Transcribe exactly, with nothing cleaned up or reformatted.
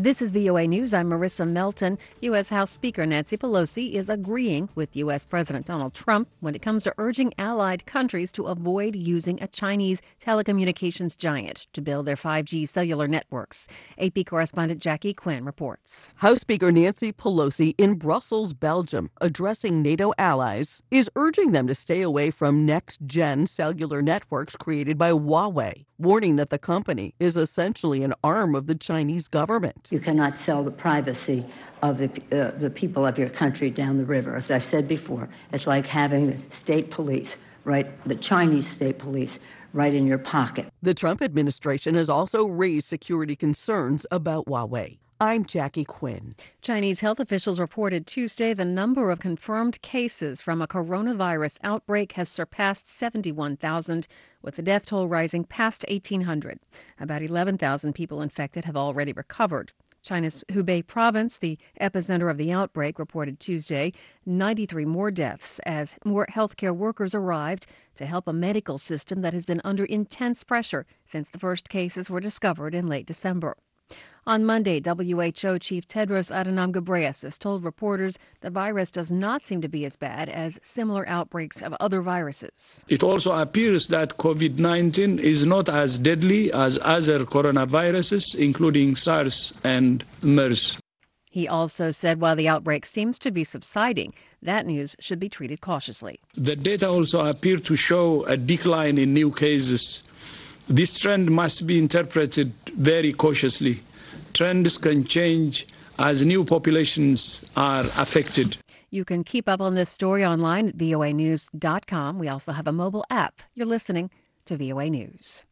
This is V O A News. I'm Marissa Melton. U S. House Speaker Nancy Pelosi is agreeing with U S. President Donald Trump when it comes to urging allied countries to avoid using a Chinese telecommunications giant to build their five G cellular networks. A P correspondent Jackie Quinn reports. House Speaker Nancy Pelosi in Brussels, Belgium, addressing NATO allies, is urging them to stay away from next-gen cellular networks created by Huawei, warning that the company is essentially an arm of the Chinese government. You cannot sell the privacy of the uh, the people of your country down the river. As I said before, it's like having the state police, right, the Chinese state police, right in your pocket. The Trump administration has also raised security concerns about Huawei. I'm Jackie Quinn. Chinese health officials reported Tuesday the number of confirmed cases from a coronavirus outbreak has surpassed seventy-one thousand, with the death toll rising past eighteen hundred. About eleven thousand people infected have already recovered. China's Hubei province, the epicenter of the outbreak, reported Tuesday ninety-three more deaths as more healthcare workers arrived to help a medical system that has been under intense pressure since the first cases were discovered in late December. On Monday, W H O Chief Tedros Adhanom Ghebreyesus told reporters the virus does not seem to be as bad as similar outbreaks of other viruses. It also appears that COVID nineteen is not as deadly as other coronaviruses, including SARS and MERS. He also said while the outbreak seems to be subsiding, that news should be treated cautiously. The data also appear to show a decline in new cases. This trend must be interpreted very cautiously. Trends can change as new populations are affected. You can keep up on this story online at V O A news dot com. We also have a mobile app. You're listening to V O A News.